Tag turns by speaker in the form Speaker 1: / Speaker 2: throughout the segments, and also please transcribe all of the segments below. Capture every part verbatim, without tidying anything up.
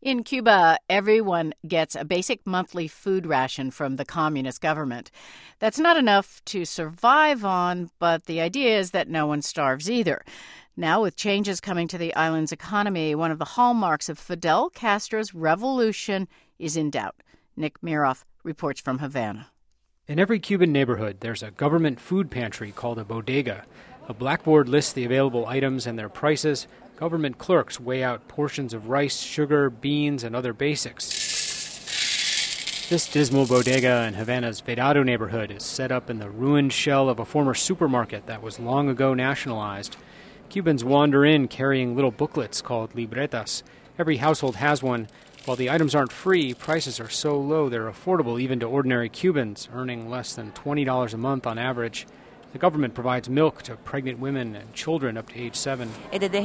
Speaker 1: In Cuba, everyone gets a basic monthly food ration from the communist government. That's not enough to survive on, but the idea is that no one starves either. Now, with changes coming to the island's economy, one of the hallmarks of Fidel Castro's revolution is in doubt. Nick Miroff reports from Havana.
Speaker 2: In every Cuban neighborhood, there's a government food pantry called a bodega. A blackboard lists the available items and their prices. Government clerks weigh out portions of rice, sugar, beans, and other basics. This dismal bodega in Havana's Vedado neighborhood is set up in the ruined shell of a former supermarket that was long ago nationalized. Cubans wander in carrying little booklets called libretas. Every household has one. While the items aren't free, prices are so low they're affordable even to ordinary Cubans, earning less than twenty dollars a month on average. The government provides milk to pregnant women and children up to age seven. We get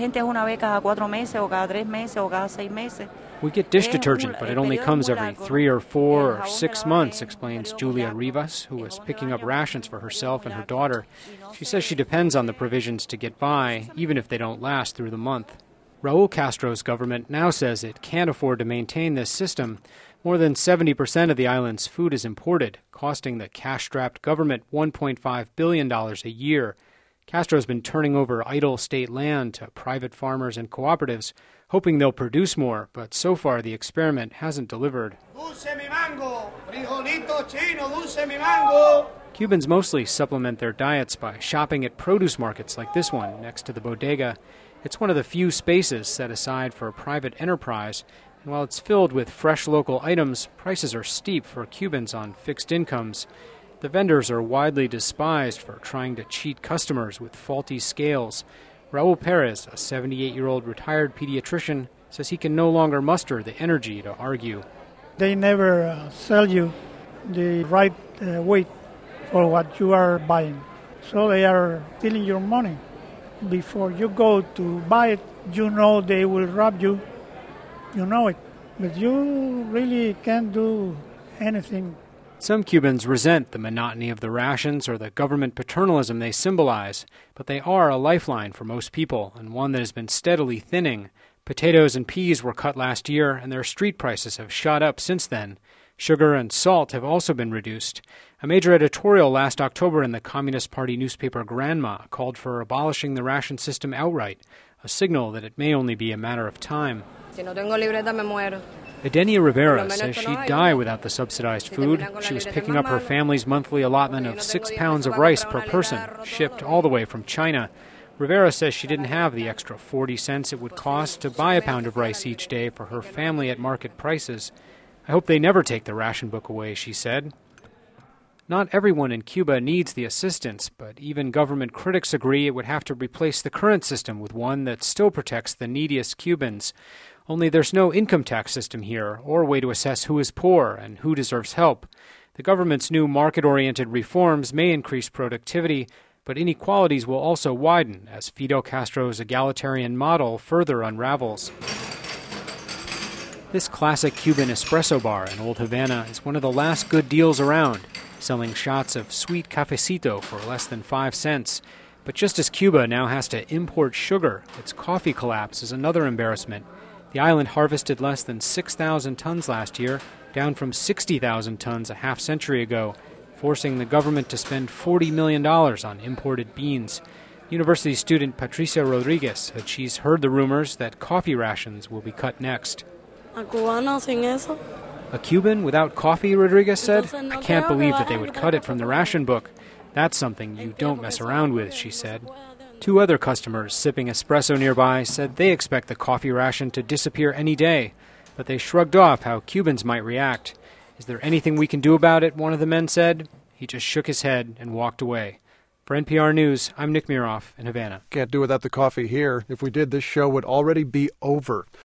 Speaker 2: dish detergent, but it only comes every three or four or six months, explains Julia Rivas, who is picking up rations for herself and her daughter. She says she depends on the provisions to get by, even if they don't last through the month. Raul Castro's government now says it can't afford to maintain this system. More than seventy percent of the island's food is imported, costing the cash-strapped government one point five billion dollars a year. Castro's been turning over idle state land to private farmers and cooperatives, hoping they'll produce more, but so far the experiment hasn't delivered. Dulce mi mango, frijolito chino, dulce mi mango. Cubans mostly supplement their diets by shopping at produce markets like this one next to the bodega. It's one of the few spaces set aside for a private enterprise, and while it's filled with fresh local items, prices are steep for Cubans on fixed incomes. The vendors are widely despised for trying to cheat customers with faulty scales. Raul Perez, a seventy-eight-year-old retired pediatrician, says he can no longer muster the energy to argue.
Speaker 3: They never uh, sell you the right uh, weight for what you are buying, so they are stealing your money. Before you go to buy it, you know they will rob you. You know it, but you really can't do anything.
Speaker 2: Some Cubans resent the monotony of the rations or the government paternalism they symbolize, but they are a lifeline for most people, and one that has been steadily thinning. Potatoes and peas were cut last year, and their street prices have shot up since then. Sugar and salt have also been reduced. A major editorial last October in the Communist Party newspaper Granma called for abolishing the ration system outright, a signal that it may only be a matter of time. Edenia Rivera says she'd die without the subsidized food. She was picking up her family's monthly allotment of six pounds of rice per person, shipped all the way from China. Rivera says she didn't have the extra forty cents it would cost to buy a pound of rice each day for her family at market prices. I hope they never take the ration book away, she said. Not everyone in Cuba needs the assistance, but even government critics agree it would have to replace the current system with one that still protects the neediest Cubans. Only there's no income tax system here, or way to assess who is poor and who deserves help. The government's new market-oriented reforms may increase productivity, but inequalities will also widen as Fidel Castro's egalitarian model further unravels. This classic Cuban espresso bar in Old Havana is one of the last good deals around, selling shots of sweet cafecito for less than five cents. But just as Cuba now has to import sugar, its coffee collapse is another embarrassment. The island harvested less than six thousand tons last year, down from sixty thousand tons a half century ago, forcing the government to spend forty million dollars on imported beans. University student Patricia Rodriguez said she's heard the rumors that coffee rations will be cut next. A cubano sin eso? A Cuban without coffee, Rodriguez said? I can't believe that they would cut it from the ration book. That's something you don't mess around with, she said. Two other customers sipping espresso nearby said they expect the coffee ration to disappear any day, but they shrugged off how Cubans might react. Is there anything we can do about it, one of the men said. He just shook his head and walked away. For N P R News, I'm Nick Miroff in Havana.
Speaker 4: Can't do without the coffee here. If we did, this show would already be over.